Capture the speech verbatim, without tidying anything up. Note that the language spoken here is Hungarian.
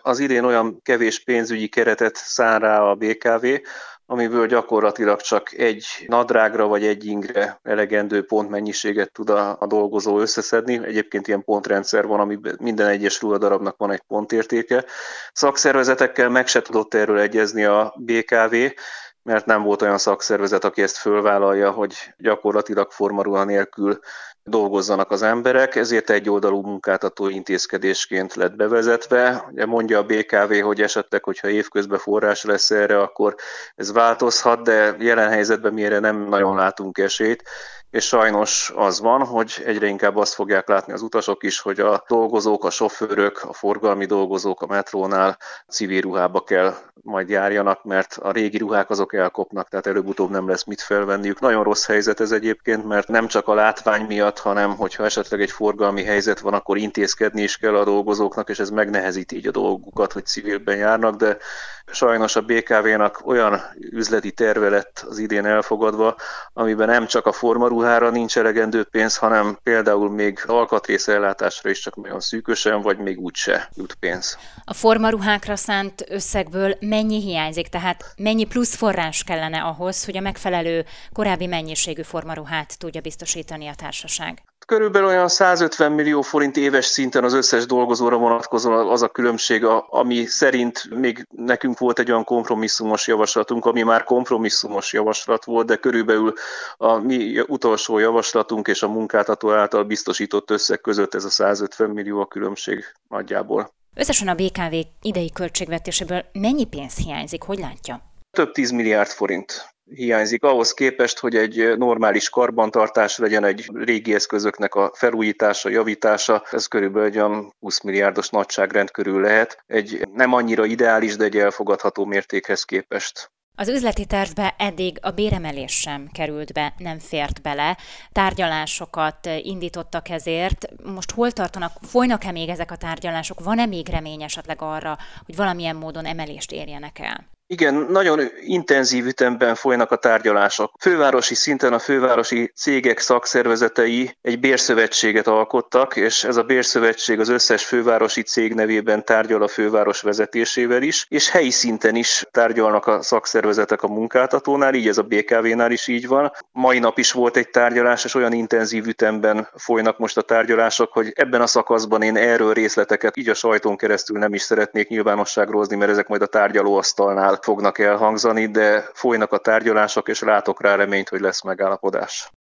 az idén olyan kevés pénzügyi keretet szán rá a bé ká vé, amiből gyakorlatilag csak egy nadrágra vagy egy ingre elegendő pontmennyiséget tud a, a dolgozó összeszedni. Egyébként ilyen pontrendszer van, amiben minden egyes ruhadarabnak van egy pontértéke. Szakszervezetekkel meg se tudott erről egyezni a bé ká vé, mert nem volt olyan szakszervezet, aki ezt fölvállalja, hogy gyakorlatilag formaruha nélkül dolgozzanak az emberek, ezért egyoldalú munkáltató intézkedésként lett bevezetve. Ugye mondja a bé ká vé, hogy esetleg, hogyha évközben forrás lesz erre, akkor ez változhat, de jelen helyzetben mi erre nem nagyon látunk esélyt, és sajnos az van, hogy egyre inkább azt fogják látni az utasok is, hogy a dolgozók, a sofőrök, a forgalmi dolgozók a metrónál civil ruhába kell majd járjanak, mert a régi ruhák azok elkopnak, tehát előbb-utóbb nem lesz mit felvenniük. Nagyon rossz helyzet ez egyébként, mert nem csak a látvány miatt, hanem hogyha esetleg egy forgalmi helyzet van, akkor intézkedni is kell a dolgozóknak, és ez megnehezíti így a dolgukat, hogy civilben járnak, de sajnos a bé ká vénak olyan üzleti terve lett az idén elfogadva, amiben nem csak a formaruhára nincs elegendő pénz, hanem például még alkatrészellátásra is csak nagyon szűkösen, vagy még úgyse jut pénz. A formaruhákra szánt összegből mennyi hiányzik, tehát mennyi plusz forrás kellene ahhoz, hogy a megfelelő korábbi mennyiségű formaruhát tudja biztosítani a társaság? Körülbelül olyan százötven millió forint éves szinten az összes dolgozóra vonatkozóan az a különbség, ami szerint még nekünk volt egy olyan kompromisszumos javaslatunk, ami már kompromisszumos javaslat volt, de körülbelül a mi utolsó javaslatunk és a munkáltató által biztosított összeg között ez a százötven millió a különbség nagyjából. Összesen a bé ká vé idei költségvetéséből mennyi pénz hiányzik, hogy látja? Több tíz milliárd forint hiányzik ahhoz képest, hogy egy normális karbantartás legyen, egy régi eszközöknek a felújítása, javítása, ez körülbelül egy olyan húsz milliárdos nagyságrend körül lehet. Egy nem annyira ideális, de egy elfogadható mértékhez képest. Az üzleti tervbe eddig a béremelés sem került be, nem fért bele. Tárgyalásokat indítottak ezért. Most hol tartanak? Folynak-e még ezek a tárgyalások? Van-e még remény esetleg arra, hogy valamilyen módon emelést érjenek el? Igen, nagyon intenzív ütemben folynak a tárgyalások. Fővárosi szinten a fővárosi cégek szakszervezetei egy bérszövetséget alkottak, és ez a bérszövetség az összes fővárosi cég nevében tárgyal a főváros vezetésével is, és helyi szinten is tárgyalnak a szakszervezetek a munkáltatónál, így ez a bé ká vénál is így van. Mai nap is volt egy tárgyalás, és olyan intenzív ütemben folynak most a tárgyalások, hogy ebben a szakaszban én erről részleteket így a sajtón keresztül nem is szeretnék nyilvánosságra hozni, mert ezek majd a tárgyalóasztalnál fognak elhangzani, de folynak a tárgyalások, és látok rá reményt, hogy lesz megállapodás.